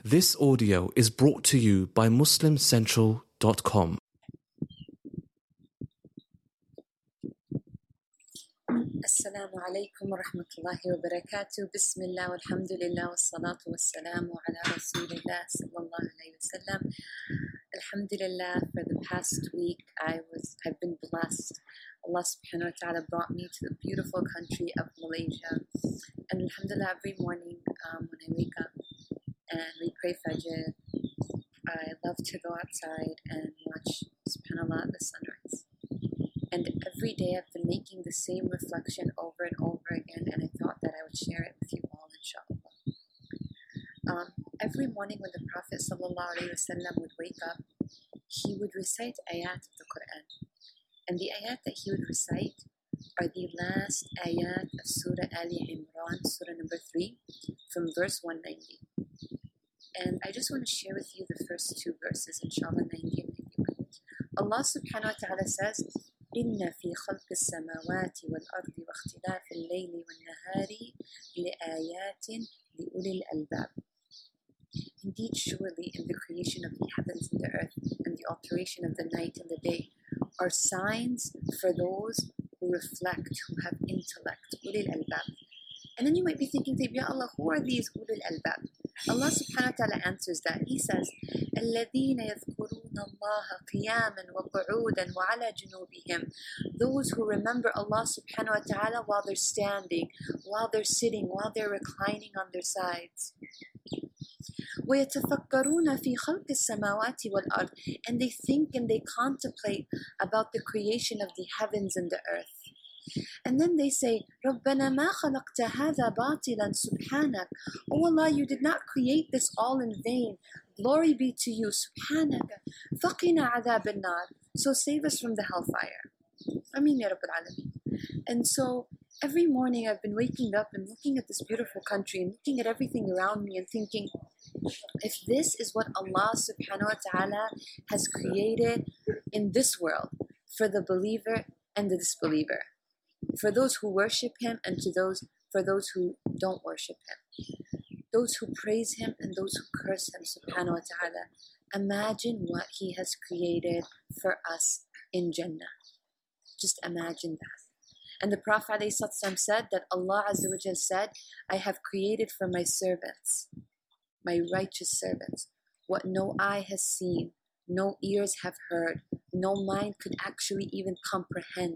This audio is brought to you by MuslimCentral.com. Assalamu alaikum wa rahmatullahi wa barakatuh. Bismillah walhamdulillah wa salatu wa salamu ala rasulillah sallallahu alayhi wa sallam. Alhamdulillah, for the past week I've been blessed. Allah subhanahu wa ta'ala brought me to the beautiful country of Malaysia. And alhamdulillah, every morning when I wake up and we pray Fajr, I love to go outside and watch, subhanAllah, the sunrise. And every day I've been making the same reflection over and over again, and I thought that I would share it with you all, inshallah. Every morning when the Prophet ﷺ would wake up, he would recite ayat of the Quran. And the ayat that he would recite are the last ayat of Surah Ali Imran, Surah number 3, from verse 190. And I just want to share with you the first two verses, inshallah, 90 and 91. Allah subhanahu wa ta'ala says, إِنَّ فِي خَلْقِ السَّمَاوَاتِ وَالْأَرْضِ وَاخْتِلَافِ اللَّيْلِ وَالنَّهَارِ لِآيَاتٍ لِأُولِي الْأَلْبَابِ. Indeed, surely in the creation of the heavens and the earth and the alteration of the night and the day are signs for those who reflect, who have intellect. أُولِي الْأَلْبَابِ. And then you might be thinking, Ya Allah, who are these أُولِي الْأَلْبَابِ? Allah subhanahu wa ta'ala answers that. He says, الَّذِينَ يَذْكُرُونَ اللَّهَ قِيَامًا وَقُعُودًا وَعَلَى جُنُوبِهِمْ. Those who remember Allah subhanahu wa ta'ala while they're standing, while they're sitting, while they're reclining on their sides. وَيَتَفَكَّرُونَ فِي خَلْقِ السَّمَاوَاتِ وَالْأَرْضِ. And they think and they contemplate about the creation of the heavens and the earth. And then they say, رَبَّنَا مَا خَلَقْتَ هَذَا بَاطِلًا سُبْحَانَكَ. Oh Allah, you did not create this all in vain. Glory be to you, سُبْحَانَكَ فَقِنَا عَذَابَ النَّارِ. So save us from the hellfire. Ameen ya Rabbil Alameen. And so every morning I've been waking up and looking at this beautiful country and looking at everything around me and thinking, if this is what Allah subhanahu wa ta'ala has created in this world for the believer and the disbeliever, for those who worship Him and for those who don't worship Him, those who praise Him and those who curse Him subhanahu wa ta'ala, imagine what He has created for us in Jannah. Just imagine that. And the Prophet ﷺ said that Allah Azza wa Jal said, I have created for my servants, my righteous servants, what no eye has seen, no ears have heard, no mind could actually even comprehend.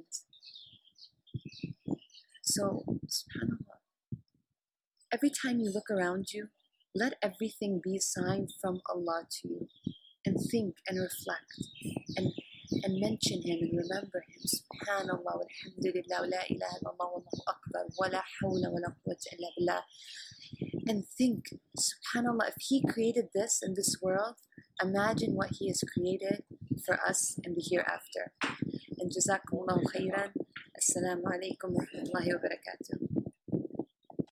So, subhanAllah, every time you look around you, let everything be a sign from Allah to you. And think and reflect and mention Him and remember Him. Subhanallah, walhamdulillah, wa la ilaha illallah, wallahu akbar, wa la hawla wa la quwwata illa billah. And think, subhanallah, if He created this in this world, imagine what He has created for us in the hereafter. And jazakumullahu khairan. Assalamu alaikum wa rahmatullahi wa barakatuh.